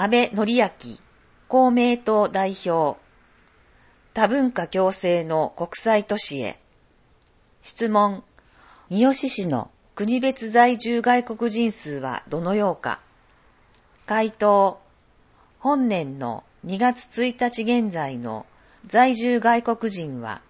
安倍典明、公明党代表。多文化共生の国際都市へ。質問。三好市の国別在住外国人数はどのようか。回答。本年の2月1日現在の在住外国人は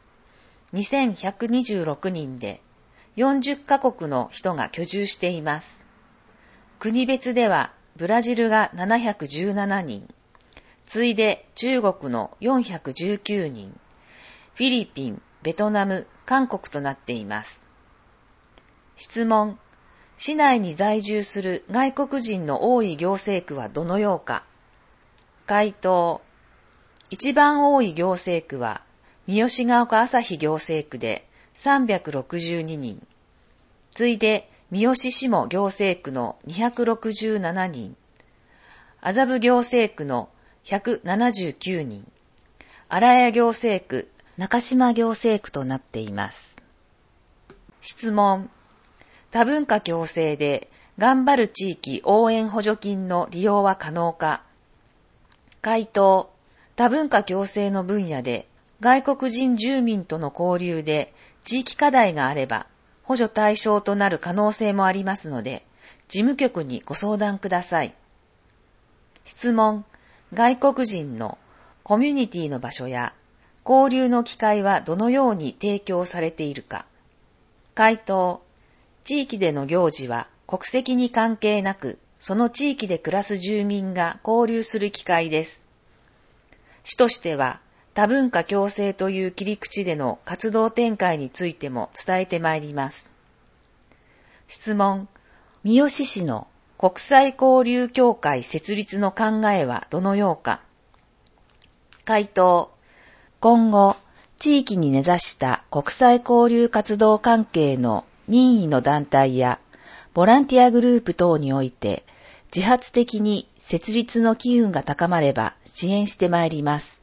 2126人で40カ国の人が居住しています。国別ではブラジルが717人、次いで中国の419人、フィリピン、ベトナム、韓国となっています。質問。市内に在住する外国人の多い行政区はどのようか。回答。一番多い行政区は三好ヶ丘朝日行政区で362人、次いで三好市も行政区の267人、麻布行政区の179人、荒谷行政区、中島行政区となっています。質問。多文化共生で頑張る地域応援補助金の利用は可能か。回答。多文化共生の分野で外国人住民との交流で地域課題があれば補助対象となる可能性もありますので、事務局にご相談ください。質問。外国人のコミュニティの場所や交流の機会はどのように提供されているか。回答。地域での行事は国籍に関係なく、その地域で暮らす住民が交流する機会です。市としては多文化共生という切り口での活動展開についても伝えてまいります。質問。三好市の国際交流協会設立の考えはどのようか。回答。今後、地域に根ざした国際交流活動関係の任意の団体やボランティアグループ等において自発的に設立の機運が高まれば支援してまいります。